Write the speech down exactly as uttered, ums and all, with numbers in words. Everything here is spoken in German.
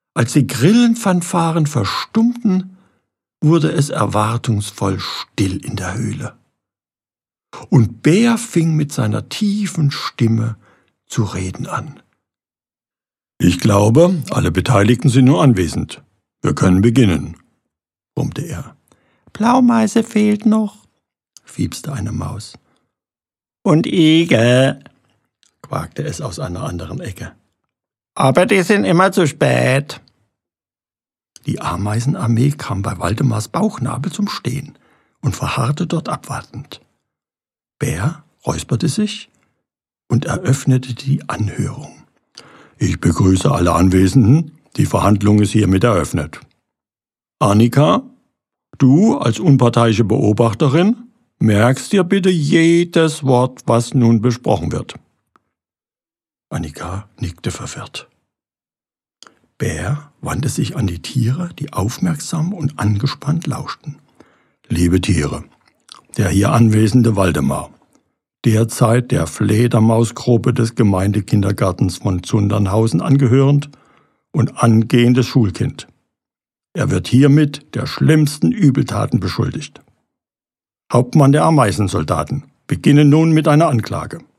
Als die Grillenfanfaren verstummten, wurde es erwartungsvoll still in der Höhle. Und Bär fing mit seiner tiefen Stimme zu reden an. »Ich glaube, alle Beteiligten sind nur anwesend. Wir können beginnen«, brummte er. »Blaumeise fehlt noch«, fiepste eine Maus. »Und Igel«, quakte es aus einer anderen Ecke. »Aber die sind immer zu spät.« Die Ameisenarmee kam bei Waldemars Bauchnabel zum Stehen und verharrte dort abwartend. Bär räusperte sich und eröffnete die Anhörung. »Ich begrüße alle Anwesenden. Die Verhandlung ist hiermit eröffnet. Annika, du als unparteiische Beobachterin merkst dir bitte jedes Wort, was nun besprochen wird.« Annika nickte verwirrt. Bär wandte sich an die Tiere, die aufmerksam und angespannt lauschten. »Liebe Tiere, der hier anwesende Waldemar, derzeit der Fledermausgruppe des Gemeindekindergartens von Zundernhausen angehörend und angehendes Schulkind. Er wird hiermit der schlimmsten Übeltaten beschuldigt. Hauptmann der Ameisensoldaten, beginne nun mit einer Anklage.«